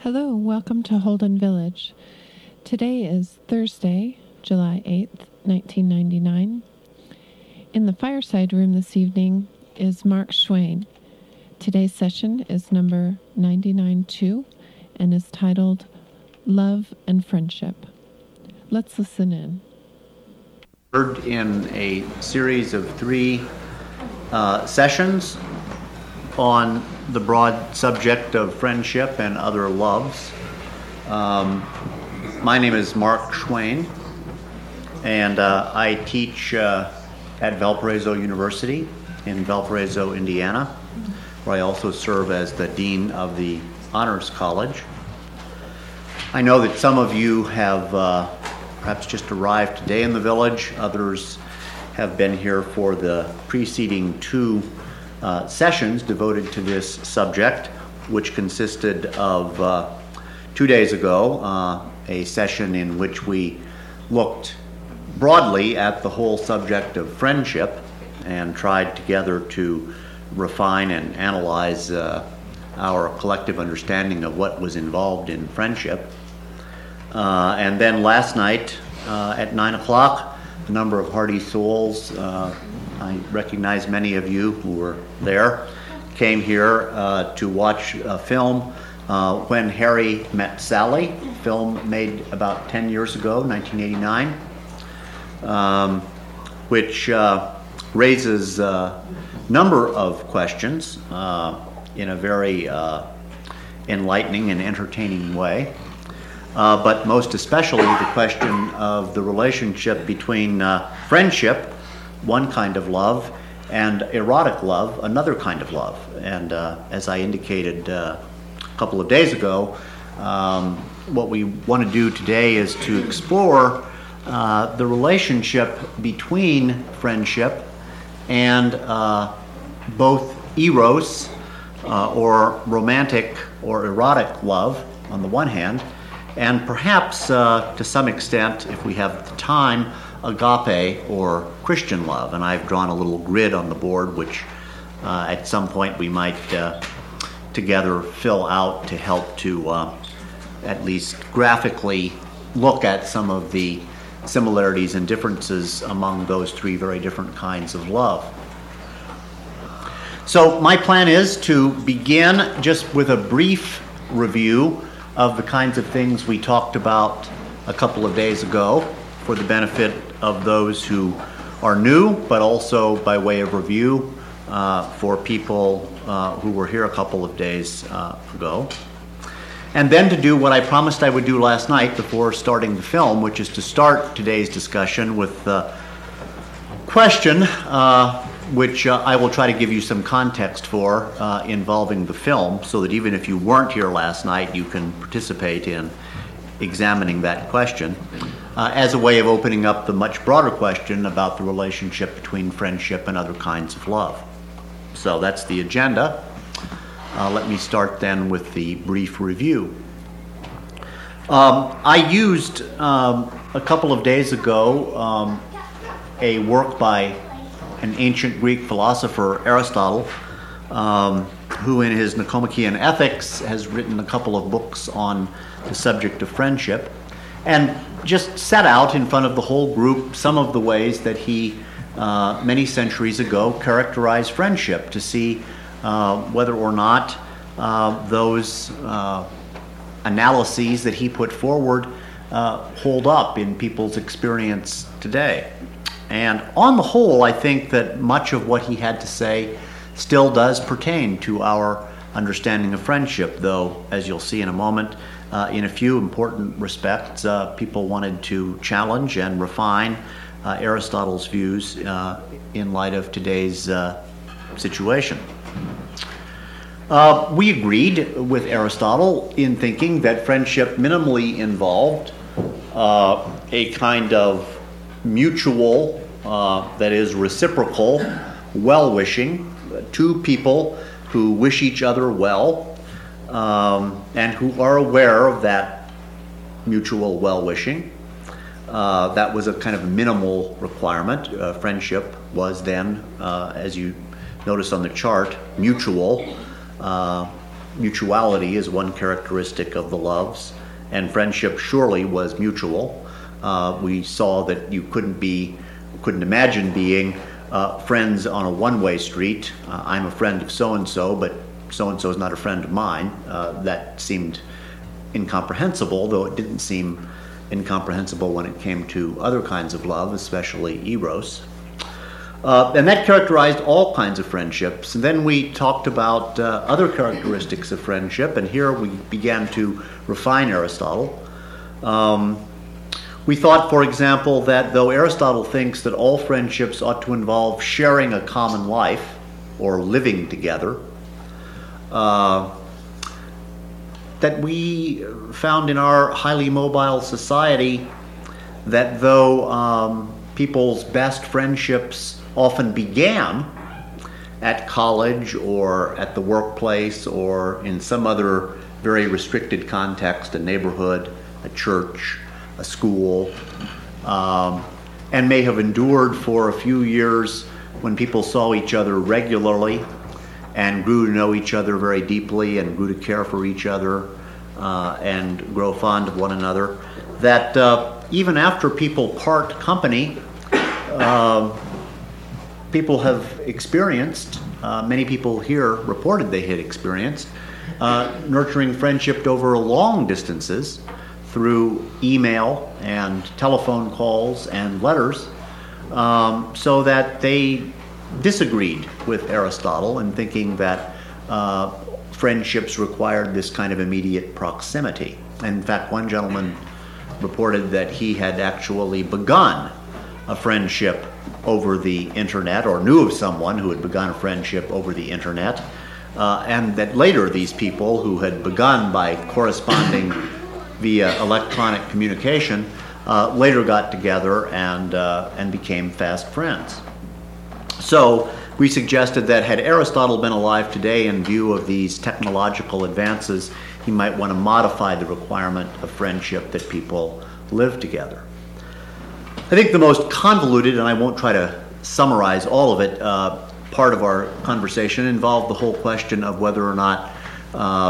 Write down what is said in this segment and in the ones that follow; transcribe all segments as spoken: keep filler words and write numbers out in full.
Hello, welcome to Holden Village. Today is Thursday, July eighth, nineteen ninety-nine. In the fireside room this evening is Mark Schwain. Today's session is number ninety-nine two and is titled Love and Friendship. Let's listen in. In a series of three uh, sessions on the broad subject of friendship and other loves. Um, my name is Mark Schwain, and uh, I teach uh, at Valparaiso University in Valparaiso, Indiana, where I also serve as the Dean of the Honors College. I know that some of you have uh, perhaps just arrived today in the village. Others have been here for the preceding two uh, sessions devoted to this subject, which consisted of uh, two days ago, uh, a session in which we looked broadly at the whole subject of friendship and tried together to refine and analyze uh, our collective understanding of what was involved in friendship. Uh, and then last night uh, at nine o'clock, a number of hearty souls, uh, I recognize many of you who were there, came here uh, to watch a film, uh, When Harry Met Sally, a film made about ten years ago, nineteen eighty-nine, um, which uh, raises a number of questions uh, in a very uh, enlightening and entertaining way. Uh, but most especially the question of the relationship between uh, friendship, one kind of love, and erotic love, another kind of love. And uh, as I indicated uh, a couple of days ago, um, what we want to do today is to explore uh, the relationship between friendship and uh, both eros, uh, or romantic or erotic love on the one hand, and perhaps, uh, to some extent, if we have the time, agape or Christian love. And I've drawn a little grid on the board, which uh, at some point we might uh, together fill out to help to uh, at least graphically look at some of the similarities and differences among those three very different kinds of love. So my plan is to begin just with a brief review of the kinds of things we talked about a couple of days ago for the benefit of those who are new, but also by way of review uh, for people uh, who were here a couple of days uh, ago. And then to do what I promised I would do last night before starting the film, which is to start today's discussion with the question uh, which uh, I will try to give you some context for uh, involving the film, so that even if you weren't here last night, you can participate in examining that question uh, as a way of opening up the much broader question about the relationship between friendship and other kinds of love. So that's the agenda. Uh, let me start then with the brief review. Um, I used um, a couple of days ago um, a work by an ancient Greek philosopher, Aristotle, um, who in his Nicomachean Ethics has written a couple of books on the subject of friendship, and just set out in front of the whole group some of the ways that he, uh, many centuries ago, characterized friendship, to see uh, whether or not uh, those uh, analyses that he put forward uh, hold up in people's experience today. And on the whole, I think that much of what he had to say still does pertain to our understanding of friendship, though, as you'll see in a moment, uh, in a few important respects, uh, people wanted to challenge and refine uh, Aristotle's views uh, in light of today's uh, situation. Uh, we agreed with Aristotle in thinking that friendship minimally involved uh, a kind of mutual, uh, that is reciprocal, well-wishing, two people who wish each other well um, and who are aware of that mutual well-wishing. Uh, that was a kind of minimal requirement. Uh, friendship was then, uh, as you notice on the chart, mutual, uh, mutuality is one characteristic of the loves, and friendship surely was mutual. Uh, we saw that you couldn't be, couldn't imagine being uh, friends on a one-way street. Uh, I'm a friend of so-and-so, but so-and-so is not a friend of mine. Uh, that seemed incomprehensible, though it didn't seem incomprehensible when it came to other kinds of love, especially eros. Uh, and that characterized all kinds of friendships. And then we talked about uh, other characteristics of friendship, and here we began to refine Aristotle. Um, we thought, for example, that though Aristotle thinks that all friendships ought to involve sharing a common life or living together, uh, that we found in our highly mobile society that though um, people's best friendships often began at college or at the workplace or in some other very restricted context, a neighborhood, a church, a school, um, and may have endured for a few years when people saw each other regularly and grew to know each other very deeply and grew to care for each other uh, and grow fond of one another, that uh, even after people part company, uh, people have experienced, uh, many people here reported they had experienced, uh, nurturing friendship over long distances through email and telephone calls and letters, um, so that they disagreed with Aristotle in thinking that uh, friendships required this kind of immediate proximity. And in fact, one gentleman reported that he had actually begun a friendship over the internet, or knew of someone who had begun a friendship over the internet, uh, and that later these people who had begun by corresponding via electronic communication uh, later got together and, uh, and became fast friends. So we suggested that had Aristotle been alive today, in view of these technological advances, he might want to modify the requirement of friendship that people live together. I think the most convoluted, and I won't try to summarize all of it, uh, part of our conversation involved the whole question of whether or not uh,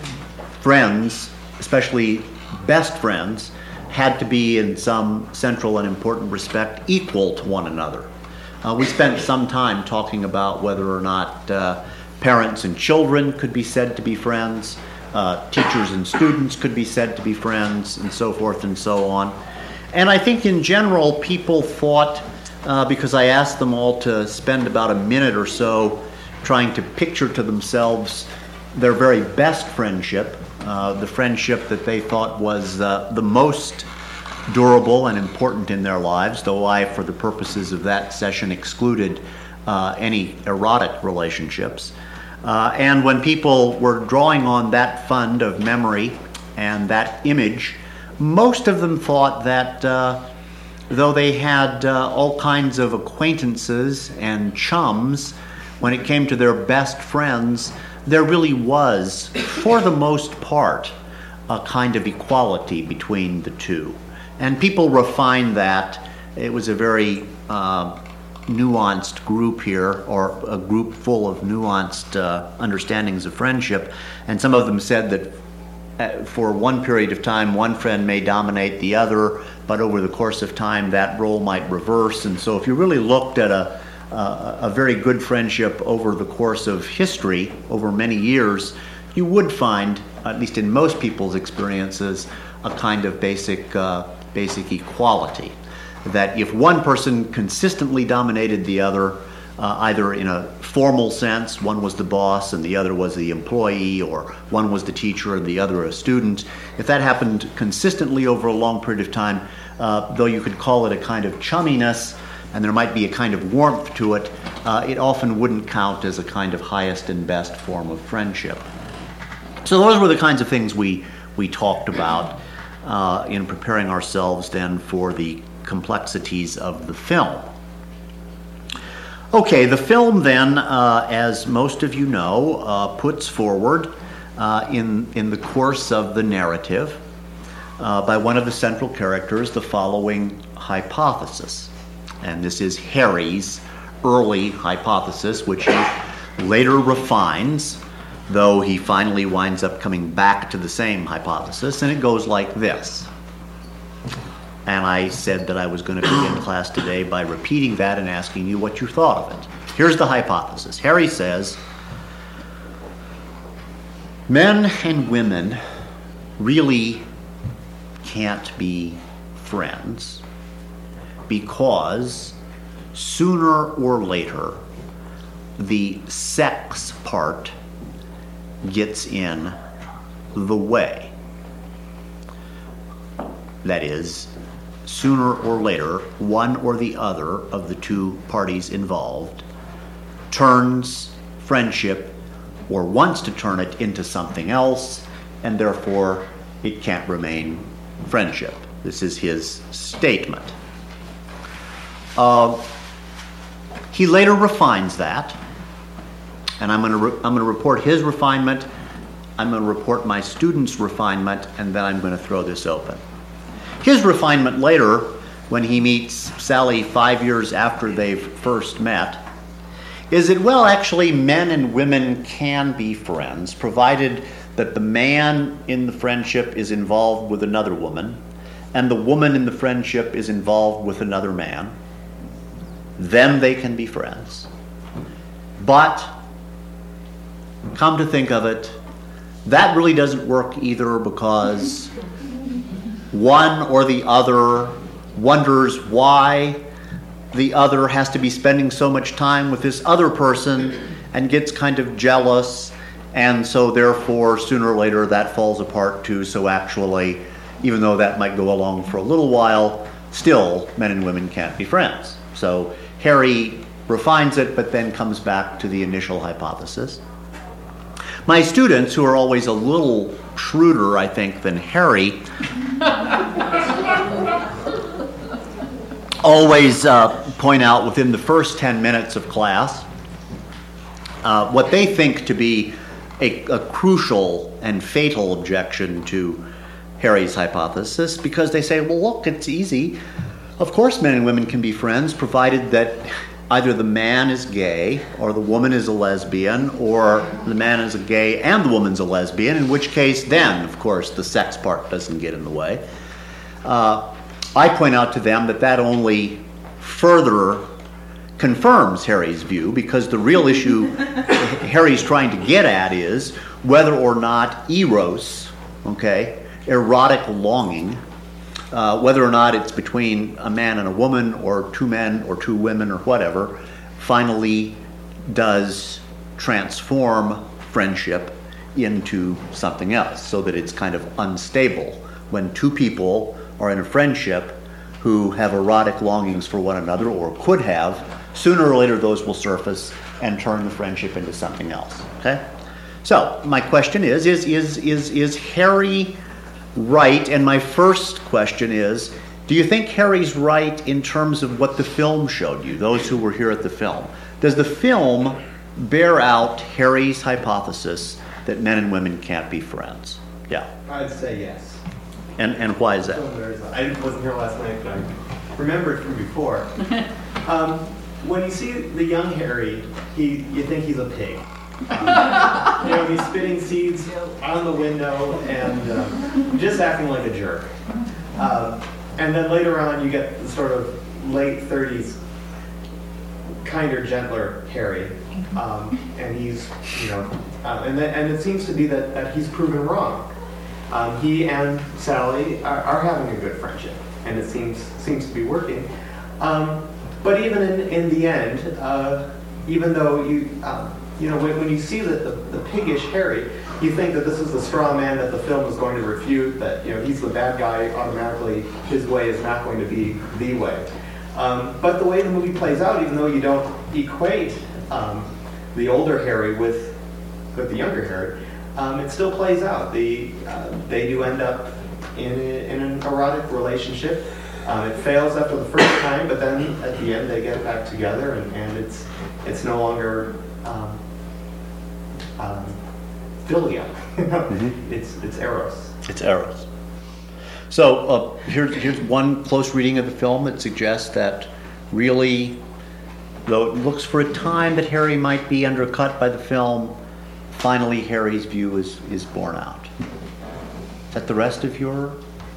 friends, especially best friends, had to be in some central and important respect equal to one another. Uh, we spent some time talking about whether or not uh, parents and children could be said to be friends, uh, teachers and students could be said to be friends, and so forth and so on. And I think in general people thought, uh, because I asked them all to spend about a minute or so trying to picture to themselves their very best friendship, uh, the friendship that they thought was uh, the most durable and important in their lives, though I, for the purposes of that session, excluded uh, any erotic relationships. Uh, and when people were drawing on that fund of memory and that image, most of them thought that uh, though they had uh, all kinds of acquaintances and chums, when it came to their best friends, there really was, for the most part, a kind of equality between the two. And people refined that. It was a very uh, nuanced group here, or a group full of nuanced uh, understandings of friendship. And some of them said that uh, for one period of time, one friend may dominate the other, but over the course of time, that role might reverse. And so if you really looked at a, uh, a very good friendship over the course of history, over many years, you would find, at least in most people's experiences, a kind of basic uh, basic equality. That if one person consistently dominated the other, uh, either in a formal sense, one was the boss and the other was the employee, or one was the teacher and the other a student, if that happened consistently over a long period of time, uh, though you could call it a kind of chumminess, and there might be a kind of warmth to it, uh, it often wouldn't count as a kind of highest and best form of friendship. So those were the kinds of things we, we talked about uh, in preparing ourselves then for the complexities of the film. Okay, the film then, uh, as most of you know, uh, puts forward uh, in, in the course of the narrative uh, by one of the central characters the following hypothesis. And this is Harry's early hypothesis, which he later refines though he finally winds up coming back to the same hypothesis, and it goes like this. And I said that I was going to begin class today by repeating that and asking you what you thought of it. Here's the hypothesis. Harry says, men and women really can't be friends because sooner or later the sex part gets in the way. That is, sooner or later, one or the other of the two parties involved turns friendship or wants to turn it into something else, and therefore it can't remain friendship. This is his statement. Uh, he later refines that, and I'm going to re- I'm going to report his refinement, I'm going to report my students' refinement, and then I'm going to throw this open. His refinement later, when he meets Sally five years after they've first met, is that, well, actually, men and women can be friends, provided that the man in the friendship is involved with another woman, and the woman in the friendship is involved with another man. Then they can be friends. But, come to think of it, that really doesn't work either, because one or the other wonders why the other has to be spending so much time with this other person and gets kind of jealous, and so therefore sooner or later that falls apart too. So actually, even though that might go along for a little while, still men and women can't be friends. So Harry refines it, but then comes back to the initial hypothesis. My students, who are always a little shrewder, I think, than Harry, always uh, point out within the first ten minutes of class uh, what they think to be a, a crucial and fatal objection to Harry's hypothesis, because they say, well, look, it's easy. Of course men and women can be friends, provided that either the man is gay, or the woman is a lesbian, or the man is a gay and the woman's a lesbian, in which case then, of course, the sex part doesn't get in the way. Uh, I point out to them that that only further confirms Harry's view, because the real issue Harry's trying to get at is whether or not eros, okay, erotic longing, uh, whether or not it's between a man and a woman, or two men or two women or whatever, finally does transform friendship into something else, so that it's kind of unstable. When two people are in a friendship who have erotic longings for one another, or could have, sooner or later those will surface and turn the friendship into something else. Okay? So my question is, is, is, is, is Harry right? And my first question is, do you think Harry's right in terms of what the film showed you, those who were here at the film? Does the film bear out Harry's hypothesis that men and women can't be friends? Yeah. I'd say yes. And and why is that? I wasn't here last night, but I remembered from before. Um, when you see the young Harry, he you think he's a pig. Um, you know, he's spitting seeds on the window and uh, just acting like a jerk. Um, and then later on, you get the sort of late thirties, kinder, gentler Harry, um, and he's, you know, uh, and then, and it seems to be that, that he's proven wrong. Um, he and Sally are, are having a good friendship, and it seems seems to be working. Um, but even in, in the end, uh, even though you um, you know when, when you see that the, the piggish Harry, you think that this is the straw man that the film is going to refute. That you know he's the bad guy automatically. His way is not going to be the way. Um, but the way the movie plays out, even though you don't equate um, the older Harry with with the younger Harry. Um, it still plays out. The, uh, they do end up in, a, in an erotic relationship. Um, it fails after the first time, but then at the end they get back together, and, and it's it's no longer um, um, philia. mm-hmm. It's it's eros. It's eros. So uh, here's here's one close reading of the film that suggests that really, though it looks for a time that Harry might be undercut by the film, finally Harry's view is, is borne out. Is that the rest of your...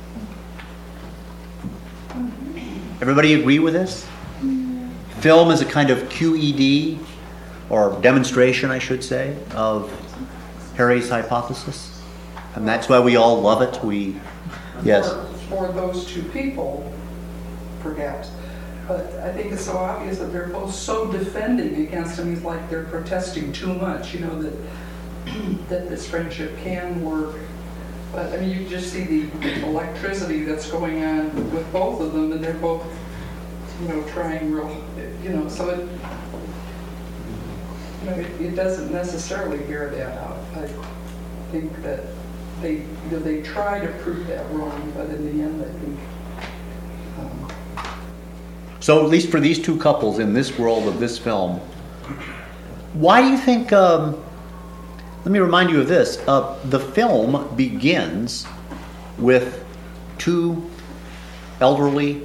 Everybody agree with this? Film is a kind of Q E D, or demonstration, I should say, of Harry's hypothesis? And that's why we all love it. We, yes. For, for those two people, perhaps. But I think it's so obvious that they're both so defending against him. It's like they're protesting too much, you know, that that this friendship can work. But I mean, you just see the electricity that's going on with both of them, and they're both, you know, trying real, you know, so it, you know, it, it doesn't necessarily bear that out. I think that they, you know, they try to prove that wrong, but in the end, I think. Um, So at least for these two couples in this world of this film, why do you think, um, let me remind you of this, uh, the film begins with two elderly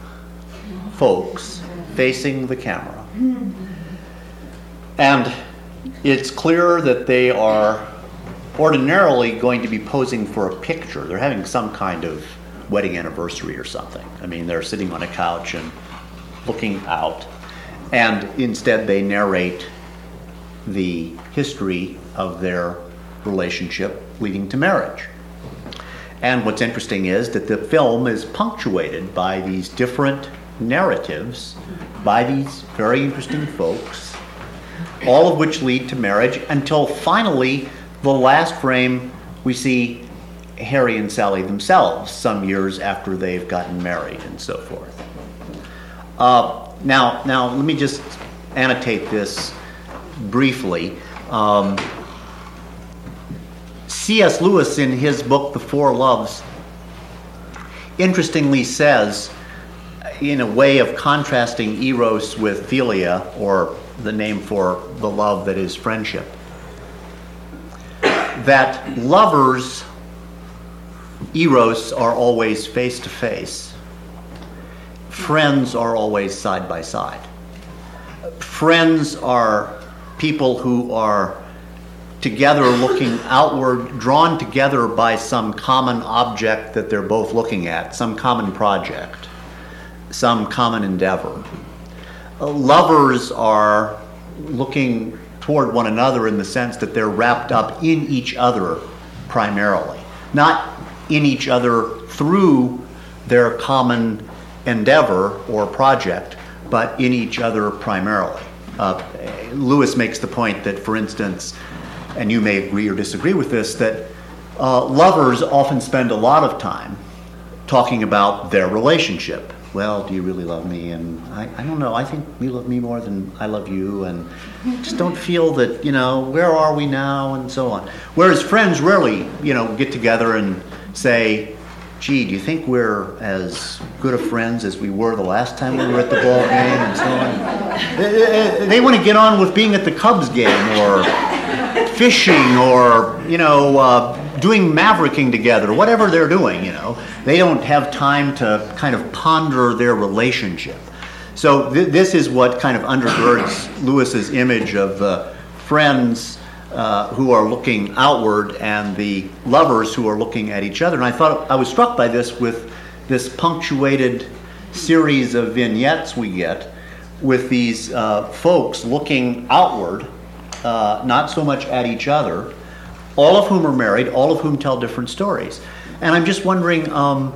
folks facing the camera. And it's clear that they are ordinarily going to be posing for a picture. They're having some kind of wedding anniversary or something. I mean, they're sitting on a couch and looking out, and instead they narrate the history of their relationship leading to marriage. And what's interesting is that the film is punctuated by these different narratives by these very interesting folks, all of which lead to marriage, until finally the last frame we see Harry and Sally themselves some years after they've gotten married and so forth. Uh, now, now let me just annotate this briefly. Um, C S Lewis, in his book, The Four Loves, interestingly says, in a way of contrasting eros with philia, or the name for the love that is friendship, that lovers, eros, are always face to face. Friends are always side by side. Friends are people who are together looking outward, drawn together by some common object that they're both looking at, some common project, some common endeavor. Uh, lovers are looking toward one another in the sense that they're wrapped up in each other primarily, not in each other through their common endeavor or project, but in each other primarily. Uh, Lewis makes the point that, for instance, and you may agree or disagree with this, that uh, lovers often spend a lot of time talking about their relationship. Well, do you really love me? And I, I don't know, I think you love me more than I love you, and just don't feel that, you know, where are we now, and so on. Whereas friends rarely, you know, get together and say, gee, do you think we're as good of friends as we were the last time we were at the ball game, and so on. They, they want to get on with being at the Cubs game, or fishing, or, you know, uh, doing mavericking together, whatever they're doing, you know. They don't have time to kind of ponder their relationship. So th- this is what kind of undergirds Lewis's image of the friends uh, who are looking outward and the lovers who are looking at each other. And I thought, I was struck by this with this punctuated series of vignettes we get with these uh, folks looking outward, uh, not so much at each other, all of whom are married, all of whom tell different stories. And I'm just wondering um,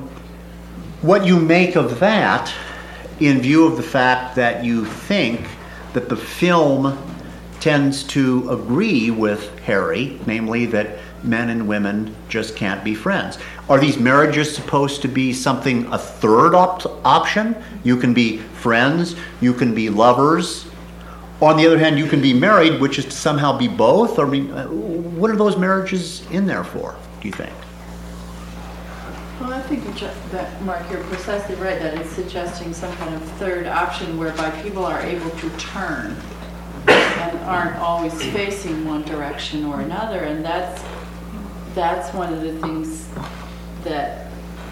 what you make of that in view of the fact that you think that the film tends to agree with Harry, namely that men and women just can't be friends. Are these marriages supposed to be something, a third op- option? You can be friends, you can be lovers. On the other hand, you can be married, which is to somehow be both? Or, I mean, what are those marriages in there for, do you think? Well, I think that, Mark, you're precisely right, that it's suggesting some kind of third option whereby people are able to turn and aren't always facing one direction or another. And that's that's one of the things that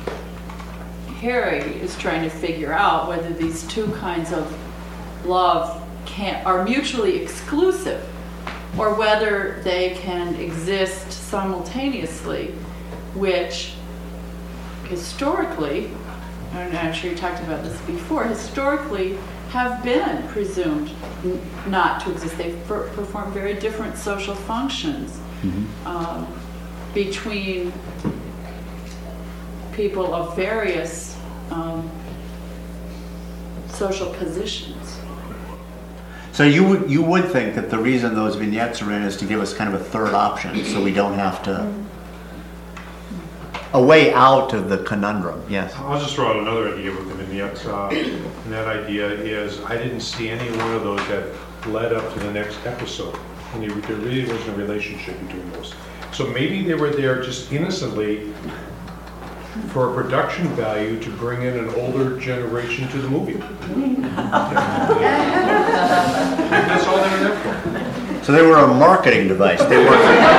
Harry is trying to figure out, whether these two kinds of love can are mutually exclusive, or whether they can exist simultaneously, which historically, and I'm sure you talked about this before, historically have been presumed n- not to exist. They per- perform very different social functions mm-hmm. um, between people of various um, social positions. So you would you would think that the reason those vignettes are in is to give us kind of a third option, so we don't have to a way out of the conundrum. Yes. I'll just throw out another idea with the vignettes, uh, and that idea is I didn't see any one of those that led up to the next episode, and there there really wasn't a relationship between those. So maybe they were there just innocently for a production value to bring in an older generation to the movie. That's all they were there for. So they were a marketing device. They weren't,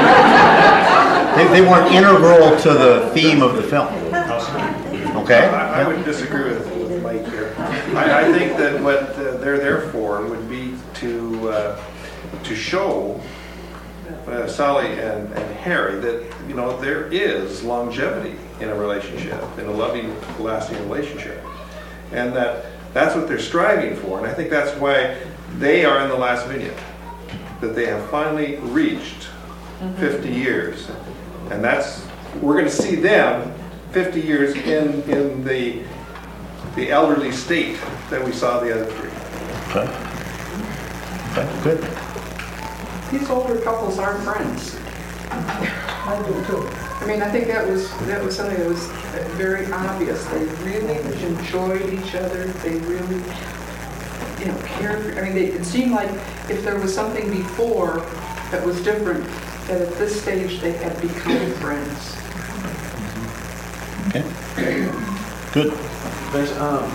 they, they weren't integral to the theme of the film. Okay? I, I would disagree with, with Mike here. I, I think that what uh, they're there for would be to uh, to show uh, Sally and, and Harry that, you know, there is longevity in a relationship, in a loving, lasting relationship. And that that's what they're striving for. And I think that's why they are in the last vignette, that they have finally reached fifty years. And that's, we're going to see them fifty years in, in the, the elderly state that we saw the other three. Okay. Okay, good. These older couples aren't friends. I do too. I mean, I think that was that was something that was very obvious. They really enjoyed each other. They really, you know, cared for, I mean, they, it seemed like if there was something before that was different, that at this stage they had become friends. Okay. Good. There's um,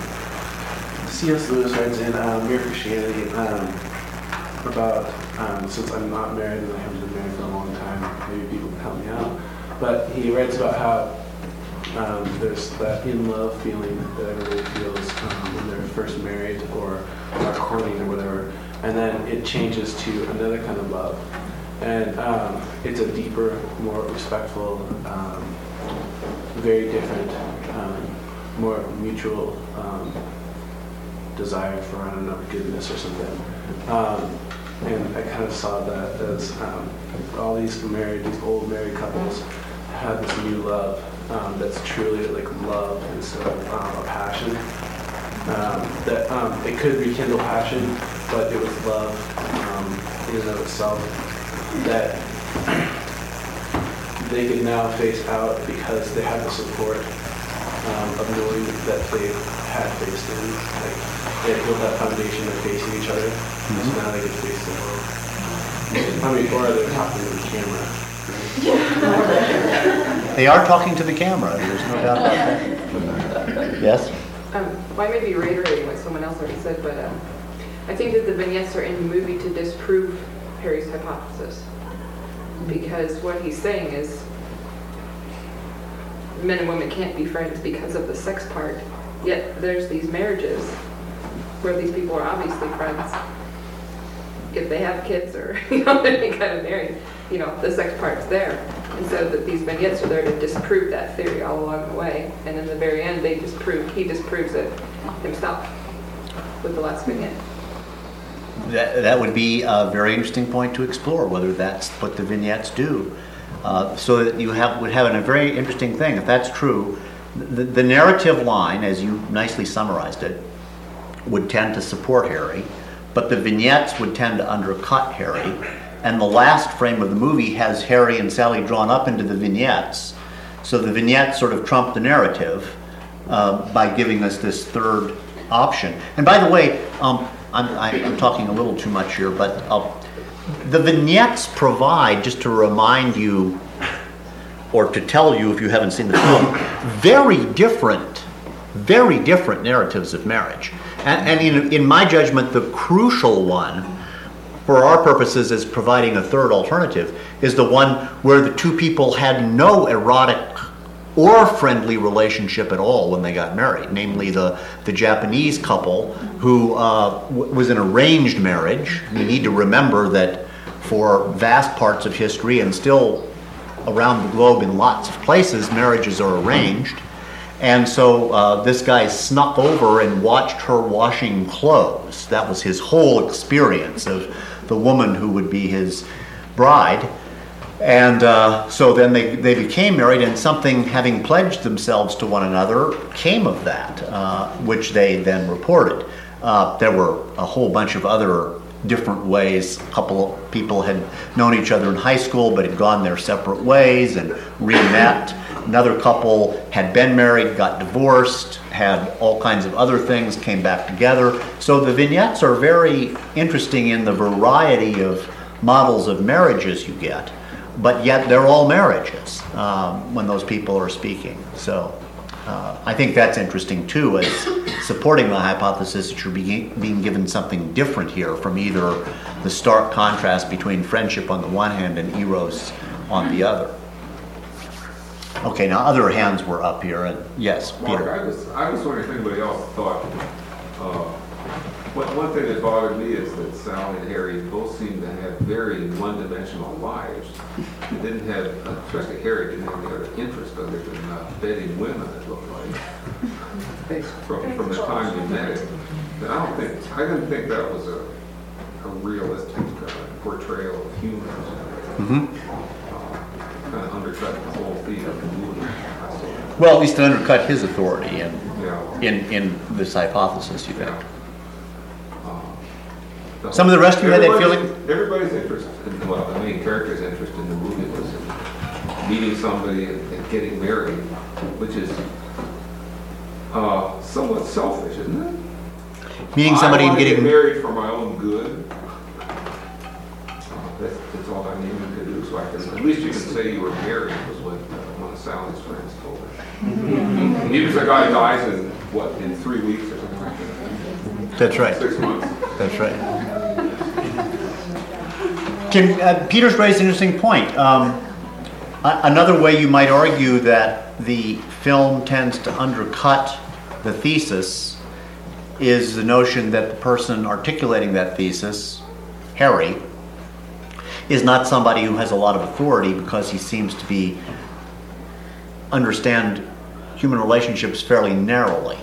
C S Lewis writes in um, Mere Christianity um, about um, since I'm not married and I haven't been married for a long time, maybe people can help me out. But he writes about how um, there's that in love feeling that everybody feels um, when they're first married or are courting or whatever, and then it changes to another kind of love, and um, it's a deeper, more respectful, um, very different, um, more mutual um, desire for, I don't know, goodness or something. Um, and I kind of saw that as um, all these married, these old married couples had this new love um, that's truly like love instead of um, a passion. Um, that um, it could rekindle passion, but it was love um, in and of itself that they could now face out because they had the support um, of knowing that they had faced in. Like, they had built that foundation of facing each other, mm-hmm. So now they could face the world. I mean, or they're talking to the camera. They are talking to the camera, there's no doubt about that. Yes? Um, well, I may be reiterating what someone else already said, but um, I think that the vignettes are in the movie to disprove Harry's hypothesis. Because what he's saying is men and women can't be friends because of the sex part, yet there's these marriages where these people are obviously friends. If they have kids or, you know, any kind of married, you know, the sex part's there. And so that these vignettes are there to disprove that theory all along the way. And in the very end, they disprove, he disproves it himself with the last vignette. That, that would be a very interesting point to explore, whether that's what the vignettes do. Uh, so that you have would have a very interesting thing. If that's true, the, the narrative line, as you nicely summarized it, would tend to support Harry, but the vignettes would tend to undercut Harry. And the last frame of the movie has Harry and Sally drawn up into the vignettes. So the vignettes sort of trump the narrative uh, by giving us this third option. And by the way, um, I'm, I'm talking a little too much here, but uh, the vignettes provide, just to remind you, or to tell you if you haven't seen the film, very different, very different narratives of marriage. And, and in, in my judgment, the crucial one, for our purposes as providing a third alternative, is the one where the two people had no erotic or friendly relationship at all when they got married, namely the, the Japanese couple who uh, w- was an arranged marriage. You need to remember that for vast parts of history, and still around the globe in lots of places, marriages are arranged. And so uh, this guy snuck over and watched her washing clothes. That was his whole experience of the woman who would be his bride. And uh, so then they, they became married, and something, having pledged themselves to one another, came of that, uh, which they then reported. Uh, there were a whole bunch of other different ways. A couple of people had known each other in high school but had gone their separate ways and re-met. Another couple had been married, got divorced, had all kinds of other things, came back together. So the vignettes are very interesting in the variety of models of marriages you get, but yet they're all marriages um, when those people are speaking. So uh, I think that's interesting too, as supporting the hypothesis that you're being, being given something different here from either the stark contrast between friendship on the one hand and eros on the other. Okay, now other hands were up here, and yes, Mark, Peter. I was, I was wondering if anybody else thought, uh, one, one thing that bothered me is that Sally and Harry both seem to have very one-dimensional lives. They didn't have, especially Harry, didn't have any other interest other than uh, bedding women, it looked like, from, from the time you met him. And I don't think, I didn't think that was a, a realistic uh, portrayal of humans. Mm-hmm. Kind of undercut the whole theme of the movie. Well, at least to undercut his authority in, Yeah. in, in this hypothesis, you think. Yeah. Uh, Some of the rest of you had that everybody's- feeling? Everybody's interest, in, well, the main character's interest in the movie was in meeting somebody and, and getting married, which is uh, somewhat selfish, isn't it? Meeting somebody I and want to getting... get married for my own good. Uh, that's, that's all I needed to do, so I can, at least you can say you were married, was what uh, one of Sally's friends told her. And even if a guy dies in, what, in three weeks or something like that? That's right. Six months. That's right. Can, uh, Peter's raised an interesting point. Um, a- another way you might argue that the film tends to undercut the thesis is the notion that the person articulating that thesis, Harry, is not somebody who has a lot of authority because he seems to be understand human relationships fairly narrowly.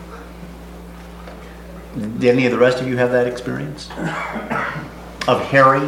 Did any of the rest of you have that experience? Of Harry?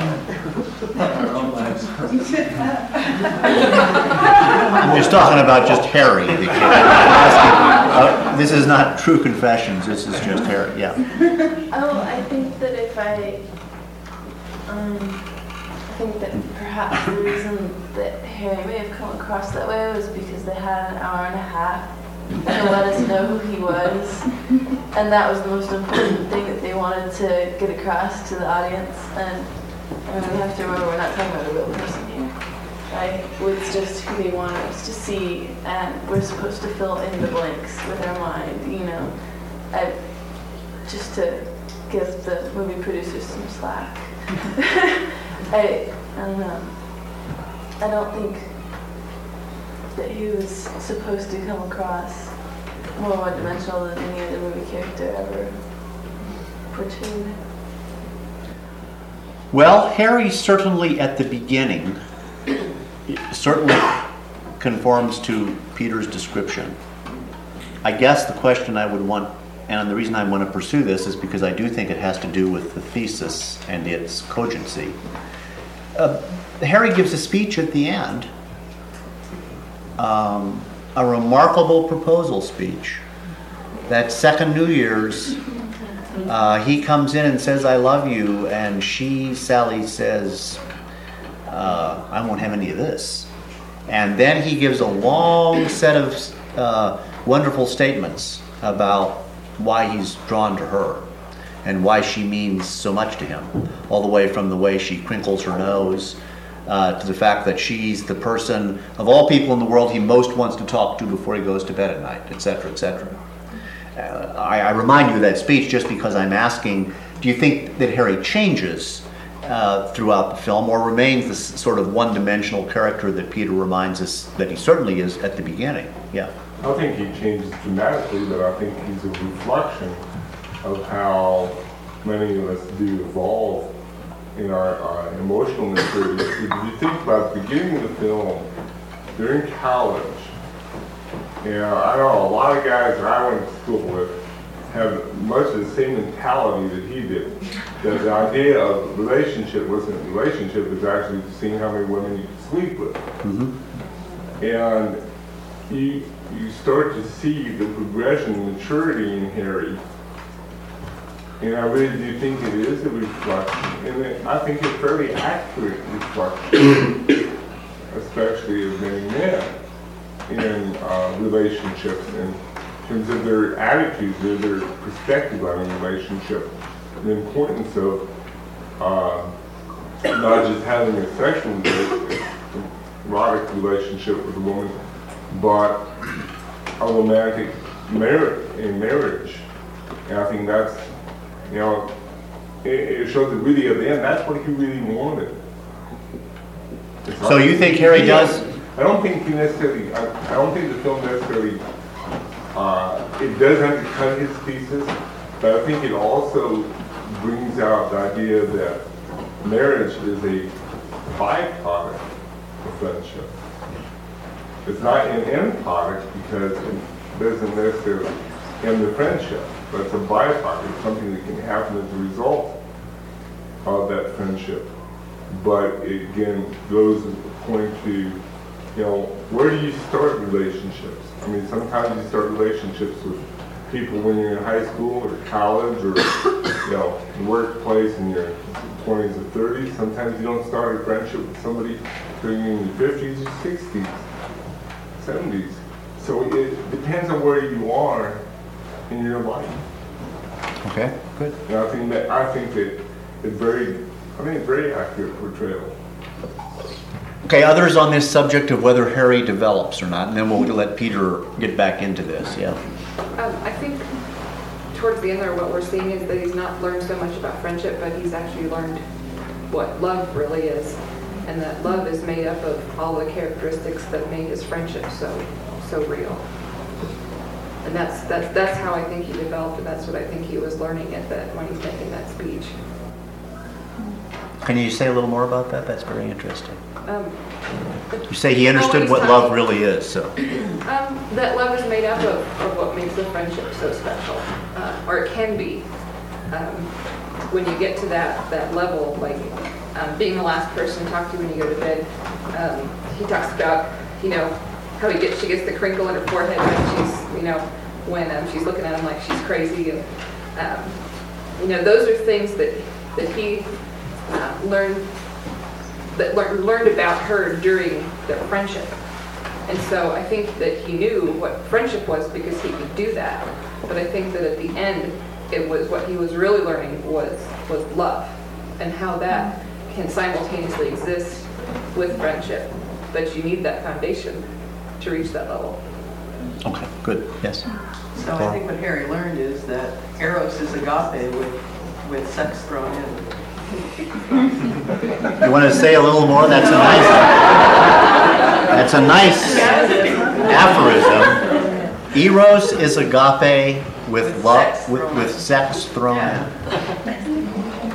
I'm just talking about just Harry. The kid. Uh, this is not true confessions, this is just Harry, yeah. Oh, I think that if I, um, I think that perhaps the reason that Harry may have come across that way was because they had an hour and a half to let us know who he was, and that was the most important thing that they wanted to get across to the audience. And I mean, we have to remember we're not talking about a real person here, right? It's just who they wanted us to see, and we're supposed to fill in the blanks with our mind, you know, I, just to give the movie producers some slack. I, I don't know. I don't think that he was supposed to come across more one-dimensional than any other movie character ever portrayed. Well, Harry certainly at the beginning certainly conforms to Peter's description. I guess the question I would want, and the reason I want to pursue this is because I do think it has to do with the thesis and its cogency. Uh, Harry gives a speech at the end, um, a remarkable proposal speech. That second New Year's, uh, he comes in and says, "I love you," and she, Sally, says, uh, "I won't have any of this." And then he gives a long set of uh, wonderful statements about why he's drawn to her and why she means so much to him, all the way from the way she crinkles her nose uh, to the fact that she's the person of all people in the world he most wants to talk to before he goes to bed at night, et cetera, et cetera. Uh, I, I remind you of that speech just because I'm asking, do you think that Harry changes uh, throughout the film or remains this sort of one-dimensional character that Peter reminds us that he certainly is at the beginning? Yeah. I think he changes dramatically, but I think he's a reflection of how many of us do evolve in our, our emotional maturity. If you think about the beginning of the film, they're in college. And I know a lot of guys that I went to school with have much of the same mentality that he did. That the idea of relationship wasn't a relationship, it was actually seeing how many women you could sleep with. Mm-hmm. And you, you start to see the progression and maturity in Harry. And I really do think it is a reflection. And it, I think it's a fairly accurate reflection, especially of many men in uh, relationships and in terms of their attitudes, their, their perspective on a relationship, the importance of uh, not just having a sexual, erotic relationship with a woman, but a romantic marriage in marriage. And I think that's, you know, it, it shows that really at the end, that's what he really wanted. So you think Harry does? I don't think he necessarily, I, I don't think the film necessarily, uh, it does undercut his thesis, but I think it also brings out the idea that marriage is a byproduct of friendship. It's not an end product because it doesn't necessarily end the friendship, but it's a byproduct. It's something that can happen as a result of that friendship. But it again goes to point to, you know, where do you start relationships? I mean, sometimes you start relationships with people when you're in high school or college or, you know, the workplace in your twenties or thirties. Sometimes you don't start a friendship with somebody until you're in your fifties or sixties, seventies. So it depends on where you are in your life. Okay, good. And I think that I think that it's very, I mean, it's very accurate portrayal. Okay, others on this subject of whether Harry develops or not, and then we'll let Peter get back into this, yeah. Um, I think towards the end there, what we're seeing is that he's not learned so much about friendship, but he's actually learned what love really is. And that love is made up of all the characteristics that made his friendship so so real. And that's that's that's how I think he developed, and that's what I think he was learning at that when he's making that speech. Can you say a little more about that? That's very interesting. Um, You say he understood what love really is, so. Um, that love is made up of, of what makes the friendship so special, uh, or it can be. Um, when you get to that that level, like um, being the last person to talk to when you go to bed, um, he talks about, you know, how he gets she gets the crinkle in her forehead when she's, you know, when um, she's looking at him like she's crazy, and um, you know, those are things that that he uh, learned. that learned, learned about her during their friendship. And so I think that he knew what friendship was because he could do that. But I think that at the end, it was what he was really learning was, was love and how that can simultaneously exist with friendship. But you need that foundation to reach that level. Okay, good, yes. So I think what Harry learned is that Eros is agape with, with sex thrown in. You want to say a little more? That's a nice, that's a nice aphorism. Eros is agape with, with love, sex with, with sex thrown yeah. in.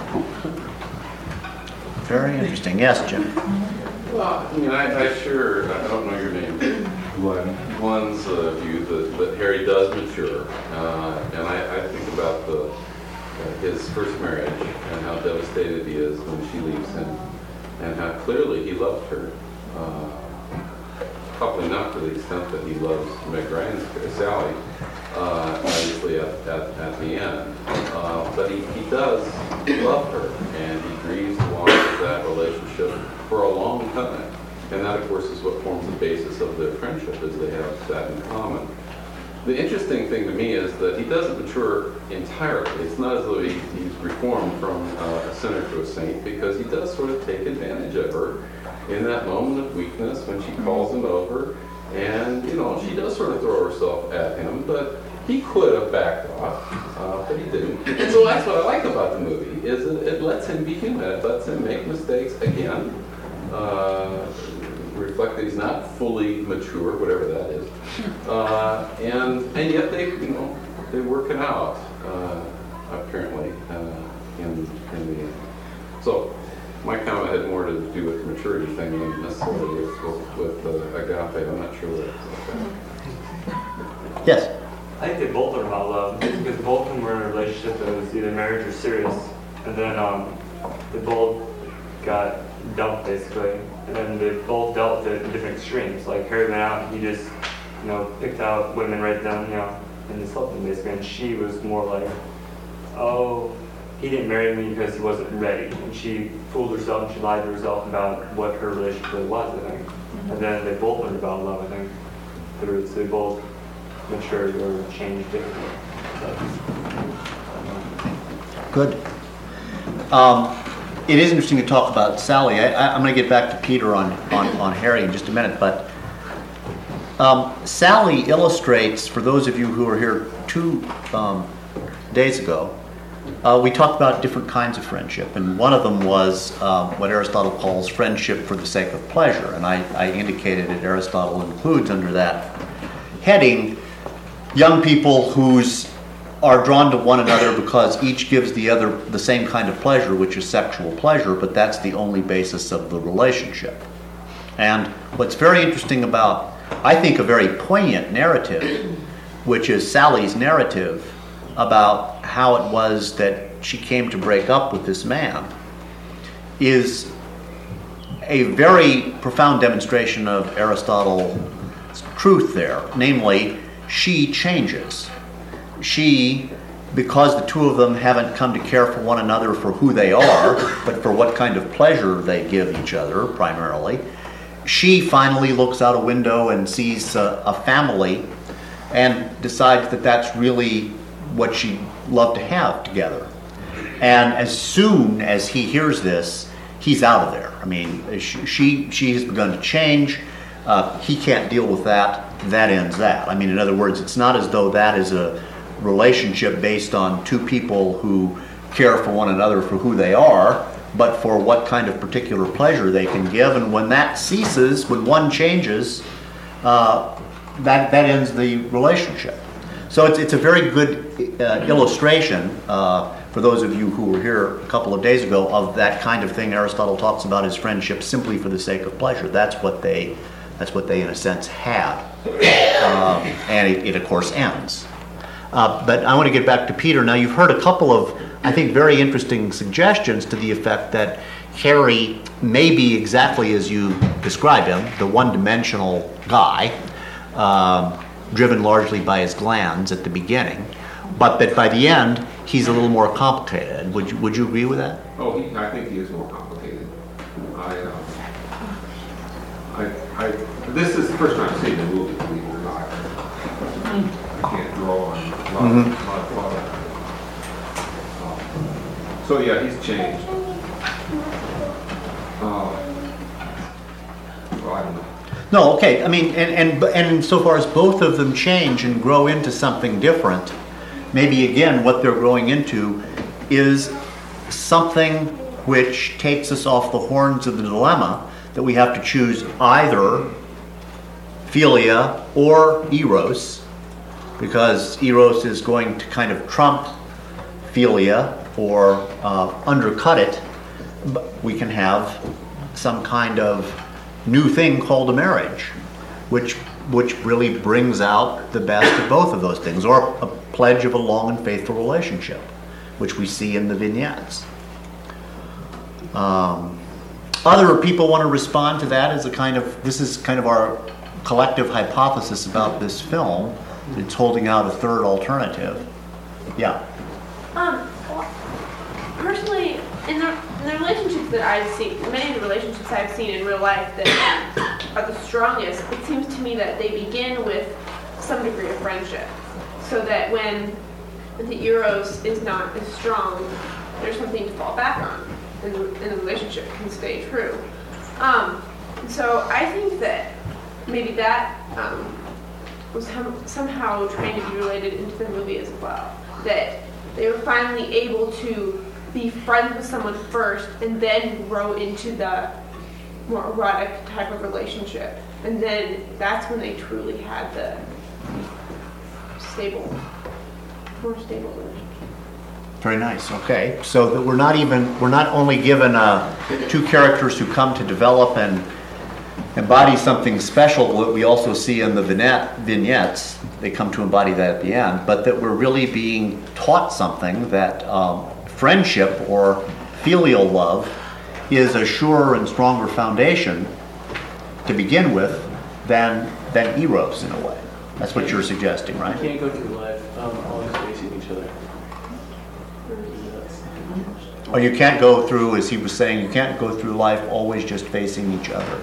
Very interesting. Yes, Jim. Well, I mean, I, I sure, I don't know your name, Glenn. Glenn's uh, view that, that Harry does mature, uh, and I, I think about the Uh, his first marriage and how devastated he is when she leaves him, and how clearly he loved her. Uh, probably not to the extent that he loves Meg Ryan's Sally, uh, obviously at, at, at the end. Uh, but he, he does love her, and he grieves along with that relationship for a long time. And that, of course, is what forms the basis of their friendship, is they have that in common. The interesting thing to me is that he doesn't mature entirely. It's not as though he, he's reformed from uh, a sinner to a saint, because he does sort of take advantage of her in that moment of weakness when she calls him over. And, you know, she does sort of throw herself at him, but he could have backed off, uh, but he didn't. And so that's what I like about the movie, is that it lets him be human. It lets him make mistakes again. Uh, reflect that he's not fully mature, whatever that is, uh, and and yet they, you know, they work it out uh, apparently uh, in in the end. So my comment had more to do with the maturity thing than necessarily with, with uh, agape. I'm not sure what. Yes? I think they both learned about love because both of them were in a relationship that was either marriage or serious, and then um, they both got dumped basically, and then they both dealt with it in different extremes. Like Harry went out and he just, you know, picked out women right then, you know, and just slept with them basically, and she was more like, oh, he didn't marry me because he wasn't ready, and she fooled herself and she lied to herself about what her relationship really was, I think. And then they both learned about love, I think. Through it, so they both matured or changed differently. Good. Um, it is interesting to talk about Sally. I, I, I'm going to get back to Peter on, on, on Harry in just a minute, but um, Sally illustrates, for those of you who were here two um, days ago, uh, we talked about different kinds of friendship, and one of them was um, what Aristotle calls friendship for the sake of pleasure, and I, I indicated that Aristotle includes under that heading young people who's are drawn to one another because each gives the other the same kind of pleasure, which is sexual pleasure, but that's the only basis of the relationship. And what's very interesting about, I think, a very poignant narrative, which is Sally's narrative about how it was that she came to break up with this man, is a very profound demonstration of Aristotle's truth there. Namely, she changes. She, because the two of them haven't come to care for one another for who they are, but for what kind of pleasure they give each other primarily, she finally looks out a window and sees a, a family and decides that that's really what she'd love to have together. And as soon as he hears this, he's out of there. I mean, she she, she has begun to change. Uh, he can't deal with that. That ends that. I mean, in other words, it's not as though that is a relationship based on two people who care for one another for who they are, but for what kind of particular pleasure they can give. And when that ceases, when one changes, uh, that that ends the relationship. So it's it's a very good uh, illustration uh, for those of you who were here a couple of days ago of that kind of thing Aristotle talks about as friendship simply for the sake of pleasure. That's what they that's what they in a sense had, um, and it, it of course ends. Uh, but I want to get back to Peter. Now, you've heard a couple of, I think, very interesting suggestions to the effect that Harry may be exactly as you describe him, the one-dimensional guy, um, driven largely by his glands at the beginning, but that by the end, he's a little more complicated. Would you, would you agree with that? Oh, he, I think he is more complicated. I, uh, I, I, this is the first time I've seen the movie, believe it or not. I can't draw on a lot, Mm-hmm. of, a lot of thought. Um, so yeah, he's changed. Uh, well, I don't know. No, okay. I mean, and, and and insofar as both of them change and grow into something different, maybe again what they're growing into is something which takes us off the horns of the dilemma that we have to choose either philia or eros, because eros is going to kind of trump philia or uh, undercut it. But we can have some kind of new thing called a marriage, which which really brings out the best of both of those things, or a pledge of a long and faithful relationship, which we see in the vignettes. Um, other people want to respond to that as a kind of, this is kind of our collective hypothesis about this film. It's holding out a third alternative. Yeah. Um, well, personally, in the, in the relationships that I've seen, many of the relationships I've seen in real life that are the strongest, it seems to me that they begin with some degree of friendship. So that when the eros is not as strong, there's something to fall back on, and the, and the relationship can stay true. Um, so I think that maybe that um, was hum- somehow trying to be related into the movie as well. That they were finally able to be friends with someone first and then grow into the more erotic type of relationship. And then that's when they truly had the stable, more stable relationship. Very nice. Okay, so that we're not even we're not only given uh, two characters who come to develop and embody something special. What we also see in the vignette, vignettes, they come to embody that at the end. But that we're really being taught something, that um, friendship or filial love is a surer and stronger foundation to begin with than than eros in a way. That's what you're suggesting, right? You can't go through life um, always facing each other. Or you can't go through, as he was saying, you can't go through life always just facing each other.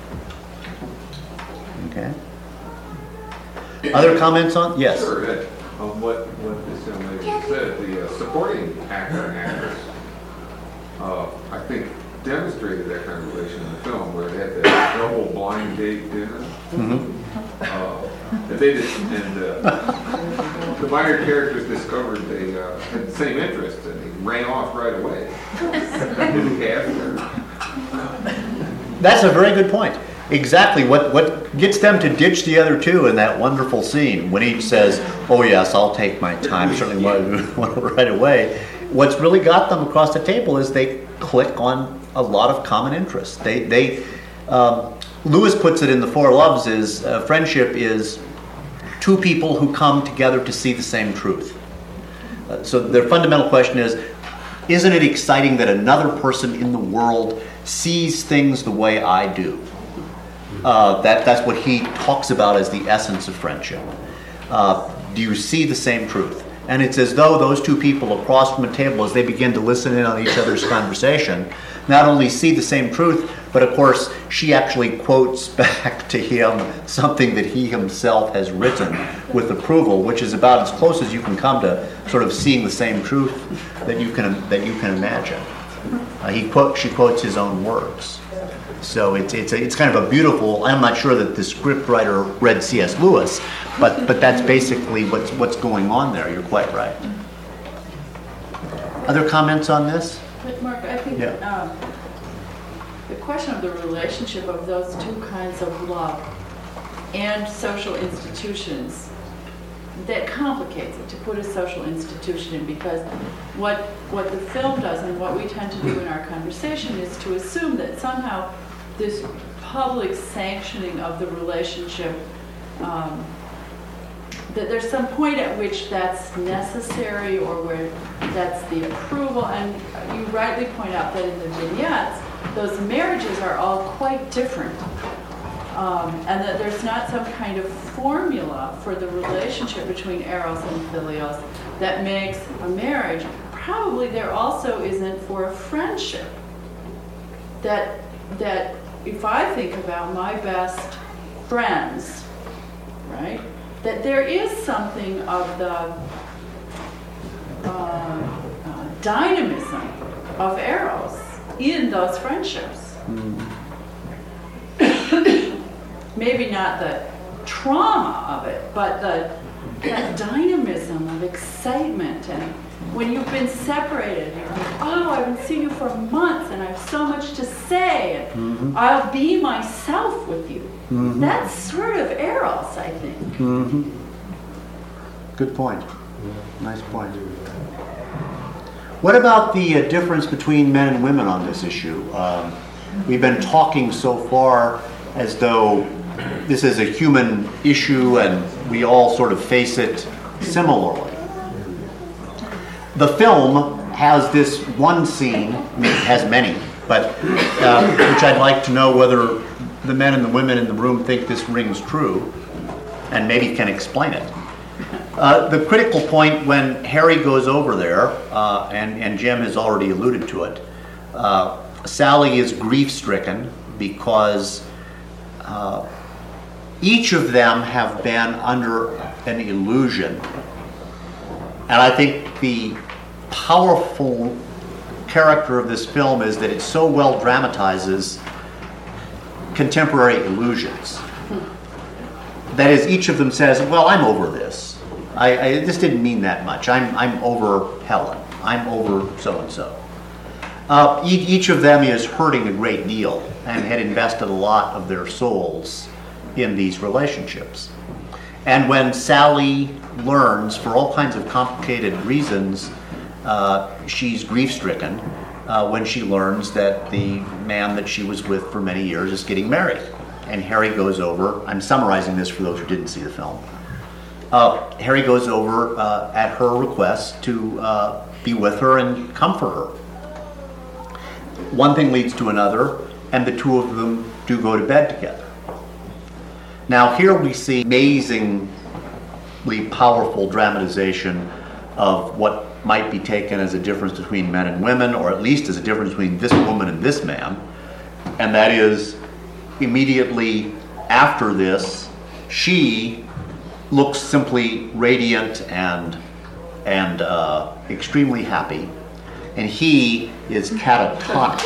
Okay. Other comments on? Yes. Sure. Ed. On what what this young lady said, the uh, supporting actor and actress, uh, I think, demonstrated that kind of relation in the film, where they had that double blind date dinner. Mm-hmm. Uh, and they did, and uh, the minor characters discovered they uh, had the same interests, and they ran off right away. Didn't care. That's a very good point. Exactly what what gets them to ditch the other two in that wonderful scene when each says, "Oh yes, I'll take my time. Certainly want to right away." What's really got them across the table is they click on a lot of common interests. They they. Um, Lewis puts it in The Four Loves is uh, friendship is two people who come together to see the same truth. Uh, so their fundamental question is, isn't it exciting that another person in the world sees things the way I do? Uh, that, that's what he talks about as the essence of friendship. Uh, do you see the same truth? And it's as though those two people across from a table, as they begin to listen in on each other's conversation, not only see the same truth, but of course she actually quotes back to him something that he himself has written with approval, which is about as close as you can come to sort of seeing the same truth that you can that you can imagine. Uh, he quote she quotes his own words. So it's it's a, it's kind of a beautiful. I'm not sure that the scriptwriter read C S Lewis, but but that's basically what's what's going on there. You're quite right. Other comments on this? But Mark, I think Yeah. um, the question of the relationship of those two kinds of love and social institutions, that complicates it to put a social institution in, because what what the film does and what we tend to do in our conversation is to assume that somehow this public sanctioning of the relationship, um, that there's some point at which that's necessary or where that's the approval. And you rightly point out that in the vignettes, those marriages are all quite different. Um, and that there's not some kind of formula for the relationship between eros and philios that makes a marriage. Probably there also isn't for a friendship. That, that if I think about my best friends, right, that there is something of the uh, uh, dynamism of eros in those friendships. Mm. Maybe not the trauma of it, but the that dynamism of excitement. And when you've been separated, you're like, oh, I haven't seen you for months and I have so much to say, and Mm-hmm. I'll be myself with you. Mm-hmm. That's sort of eros, I think. Mm-hmm. Good point. Nice point. What about the uh, difference between men and women on this issue? Um, we've been talking so far as though this is a human issue and we all sort of face it similarly. The film has this one scene, I mean, it has many, but uh, which I'd like to know whether the men and the women in the room think this rings true and maybe can explain it. Uh, the critical point when Harry goes over there, uh, and, and Jim has already alluded to it, uh, Sally is grief-stricken because uh, each of them have been under an illusion. And I think the powerful character of this film is that it so well dramatizes contemporary illusions. That is, each of them says, well, I'm over this. I, I this didn't mean that much. I'm, I'm over Helen. I'm over so-and-so. Uh, each, each of them is hurting a great deal and had invested a lot of their souls in these relationships. And when Sally learns, for all kinds of complicated reasons, uh, she's grief-stricken uh, when she learns that the man that she was with for many years is getting married. And Harry goes over, I'm summarizing this for those who didn't see the film. Uh, Harry goes over uh, at her request to uh, be with her and comfort her. One thing leads to another, and the two of them do go to bed together. Now here we see amazingly powerful dramatization of what might be taken as a difference between men and women, or at least as a difference between this woman and this man, and that is immediately after this, she looks simply radiant and and uh, extremely happy, and he is catatonic,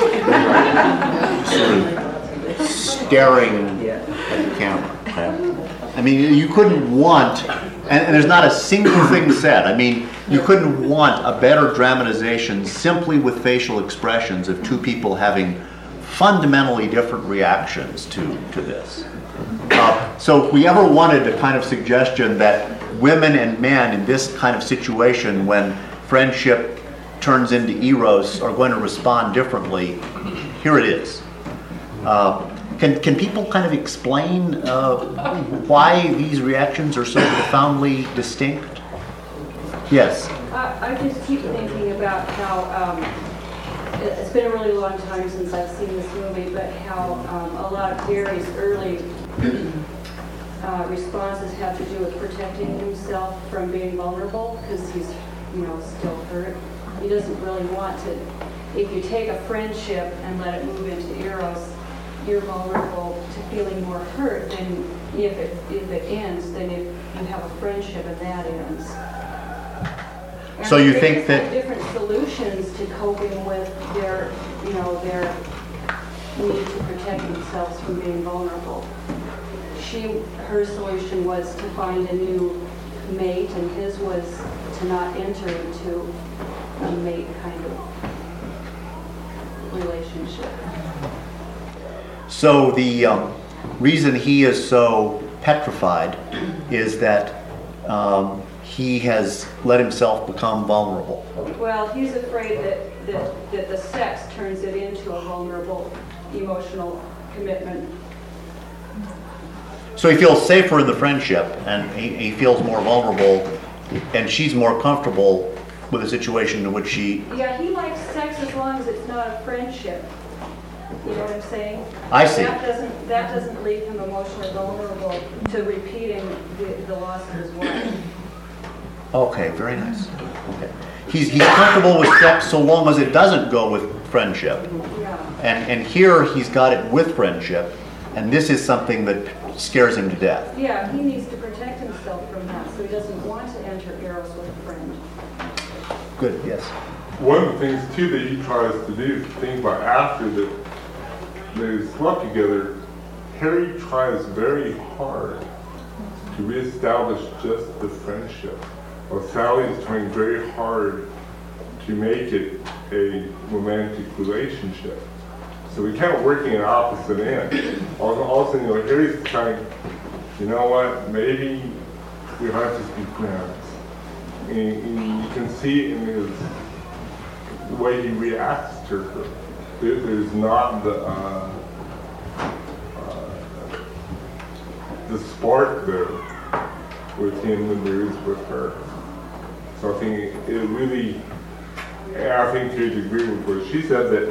sort of staring at the camera. Okay? I mean, you couldn't want, and, and there's not a single thing said. I mean, you couldn't want a better dramatization simply with facial expressions of two people having fundamentally different reactions to, to this. Uh, so if we ever wanted a kind of suggestion that women and men in this kind of situation, when friendship turns into eros, are going to respond differently, here it is. Uh, can, can people kind of explain uh, why these reactions are so profoundly distinct? Yes? I, I just keep thinking about how um, it's been a really long time since I've seen this movie, but how um, a lot of Gary's early uh, responses have to do with protecting himself from being vulnerable, because he's, you know, still hurt. He doesn't really want to. If you take a friendship and let it move into eros, you're vulnerable to feeling more hurt than if it if it ends than if you have a friendship and that ends. And so you they think just that have different solutions to coping with their, you know, their need to protect themselves from being vulnerable. She, her solution was to find a new mate, and his was to not enter into a mate kind of relationship. So the um, reason he is so petrified is that um, he has let himself become vulnerable. Well, he's afraid that, that, that the sex turns it into a vulnerable emotional commitment. So he feels safer in the friendship, and he, he feels more vulnerable, and she's more comfortable with a situation in which she... Yeah, he likes sex as long as it's not a friendship. You know what I'm saying? I see. That doesn't, that doesn't leave him emotionally vulnerable to repeating the, the loss of his wife. Okay, very nice. Okay. He's, he's comfortable with sex so long as it doesn't go with friendship. Yeah. And, and here he's got it with friendship, and this is something that scares him to death. Yeah, he needs to protect himself from that, so he doesn't want to enter eros with a friend. Good, yes. One of the things too that he tries to do is think about after that they slept together, Harry tries very hard to reestablish just the friendship. While Sally is trying very hard to make it a romantic relationship. So we're kind of working at opposite ends. All, all of a sudden, you know, Harry's trying, you know what, maybe we might just be friends. And, and you can see in his, the way he reacts to her. There, there's not the, uh, uh, the spark there with him than there is with her. So I think it really, I think to agree with what she said, that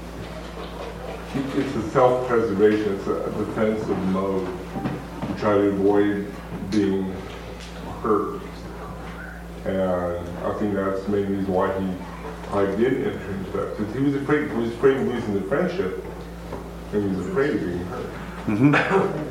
it's a self-preservation, it's a defensive mode to try to avoid being hurt. And I think that's the main reason why he probably did enter into that, because he was afraid, he was afraid of losing the friendship, and he was afraid of being hurt. Mm-hmm.